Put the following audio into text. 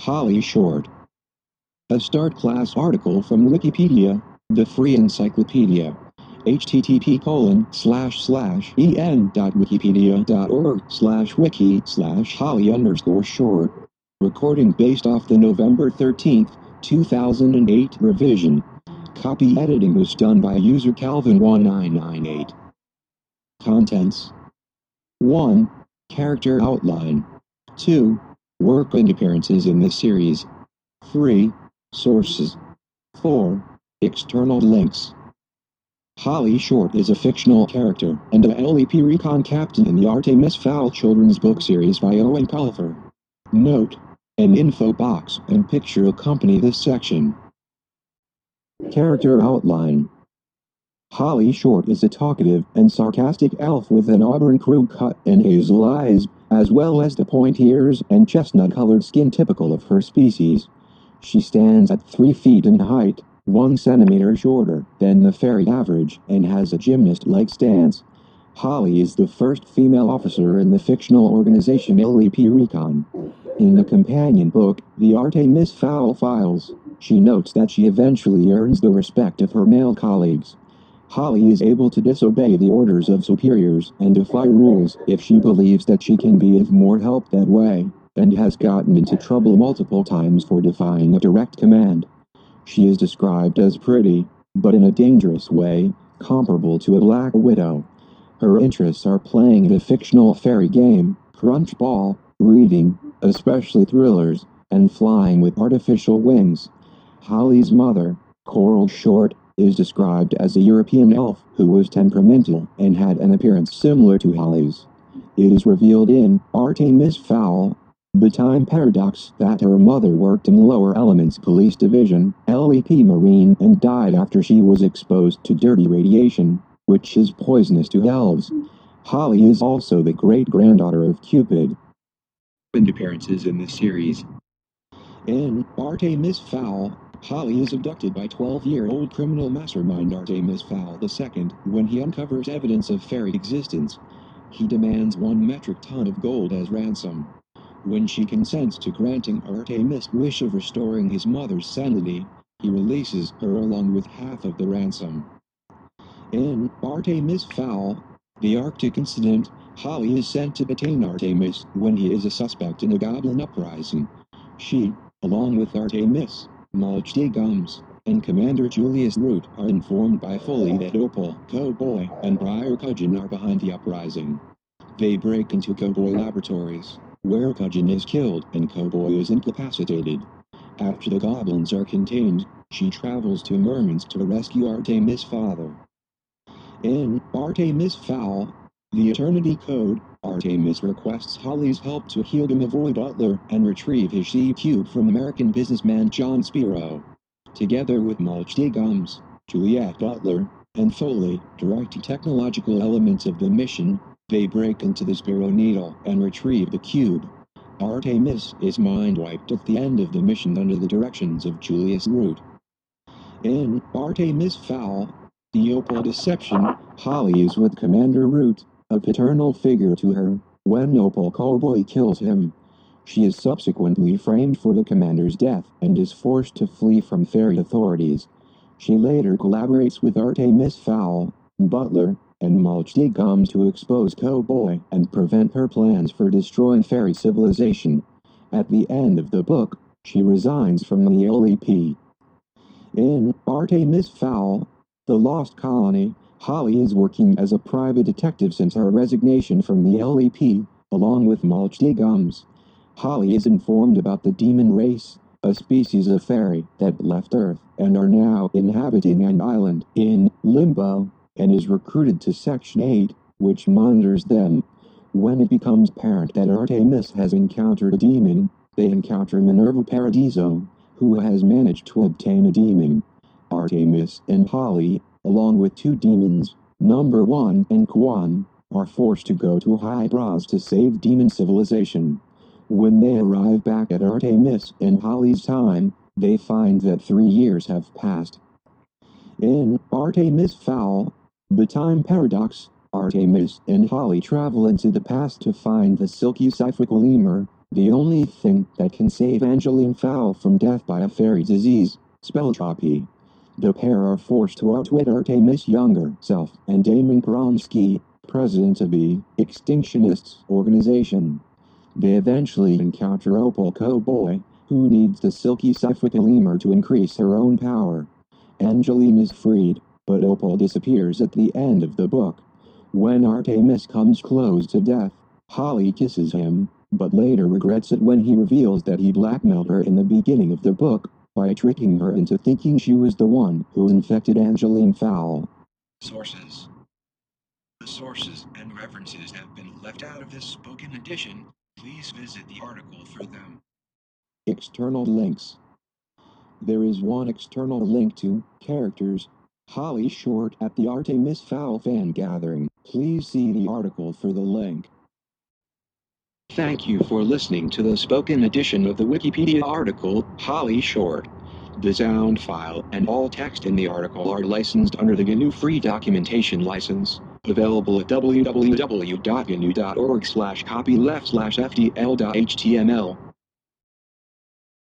Holly Short. A Start Class article from Wikipedia, the free encyclopedia. http://en.wikipedia.org/wiki/holly_short. Recording based off the November 13th, 2008 revision. Copy editing was done by user Calvin1998. Contents. 1. Character outline. 2. Work and appearances in this series. 3. Sources. 4. External links. Holly Short is a fictional character and a LEP recon captain in the Artemis Fowl children's book series by Owen Colfer. Note: an info box and picture accompany this section. Character outline. Holly Short is a talkative and sarcastic elf with an auburn crew cut and hazel eyes, as well as the pointy ears and chestnut-colored skin typical of her species. She stands at 3 feet in height, 1 centimeter shorter than the fairy average, and has a gymnast-like stance. Holly is the first female officer in the fictional organization LEP Recon. In the companion book, The Artemis Fowl Files, she notes that she eventually earns the respect of her male colleagues. Holly is able to disobey the orders of superiors and defy rules if she believes that she can be of more help that way, and has gotten into trouble multiple times for defying a direct command. She is described as pretty, but in a dangerous way, comparable to a black widow. Her interests are playing the fictional fairy game, Crunchball, reading, especially thrillers, and flying with artificial wings. Holly's mother, Coral Short, is described as a European elf who was temperamental and had an appearance similar to Holly's. It is revealed in Artemis Fowl, The Time Paradox, that her mother worked in the Lower Elements Police Division, LEP Marine, and died after she was exposed to dirty radiation, which is poisonous to elves. Holly is also the great-granddaughter of Cupid. And appearances in this series. In Artemis Fowl, Holly is abducted by 12-year-old criminal mastermind Artemis Fowl II when he uncovers evidence of fairy existence. He demands 1 metric ton of gold as ransom. When she consents to granting Artemis' wish of restoring his mother's sanity, he releases her along with half of the ransom. In Artemis Fowl, The Arctic Incident, Holly is sent to detain Artemis when he is a suspect in a goblin uprising. She, along with Artemis, Mulch D. Gums, and Commander Julius Root are informed by Foley that Opal, Cowboy, and Briar Cudgeon are behind the uprising. They break into Cowboy Laboratories, where Cudgeon is killed and Cowboy is incapacitated. After the goblins are contained, she travels to Mermans to rescue Artemis' father. In Artemis Fowl, The Eternity Code, Artemis requests Holly's help to heal McAvoy Butler and retrieve his C-Cube from American businessman John Spiro. Together with Mulch D. Gums, Juliet Butler, and Foley, directing technological elements of the mission, they break into the Spiro Needle and retrieve the cube. Artemis is mind-wiped at the end of the mission under the directions of Julius Root. In Artemis Fowl, The Opal Deception, Holly is with Commander Root, a paternal figure to her, when Opal Cowboy kills him. She is subsequently framed for the commander's death and is forced to flee from fairy authorities. She later collaborates with Artemis Fowl, Butler, and Mulch D. Gums to expose Cowboy and prevent her plans for destroying fairy civilization. At the end of the book, she resigns from the LEP. In Artemis Fowl, The Lost Colony, Holly is working as a private detective since her resignation from the LEP, along with Mulch D. Gums. Holly is informed about the demon race, a species of fairy that left Earth and are now inhabiting an island in Limbo, and is recruited to Section 8, which monitors them. When it becomes apparent that Artemis has encountered a demon, they encounter Minerva Paradiso, who has managed to obtain a demon. Artemis and Holly, along with 2 demons, Number 1 and Kwan, are forced to go to Hybros to save demon civilization. When they arrive back at Artemis and Holly's time, they find that 3 years have passed. In Artemis Fowl, The Time Paradox, Artemis and Holly travel into the past to find the silky cyphical lemur, The only thing that can save Angeline Fowl from death by a fairy disease, spelltropy. The pair are forced to outwit Artemis' younger self and Damon Kronsky, president of the Extinctionists organization. They eventually encounter Opal Cowboy, who needs the silky Suffolk lemur to increase her own power. Angeline is freed, but Opal disappears at the end of the book. When Artemis comes close to death, Holly kisses him, but later regrets it when he reveals that he blackmailed her in the beginning of the book by tricking her into thinking she was the one who infected Angeline Fowl. Sources. The sources and references have been left out of this spoken edition. Please visit the article for them. External links. There is one external link to characters Holly Short at the Artemis Fowl fan gathering. Please see the article for the link. Thank you for listening to the spoken edition of the Wikipedia article, Holly Short. The sound file and all text in the article are licensed under the GNU Free Documentation License, available at www.gnu.org/copyleft/fdl.html.